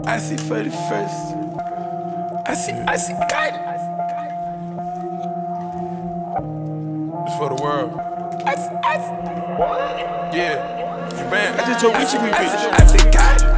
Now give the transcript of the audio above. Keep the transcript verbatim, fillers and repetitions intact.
I see thirty-first. I see, I see, God. It's for the world. I see, I see. What? Yeah. You banned. I just told Richie we I bitch. see, I see, God.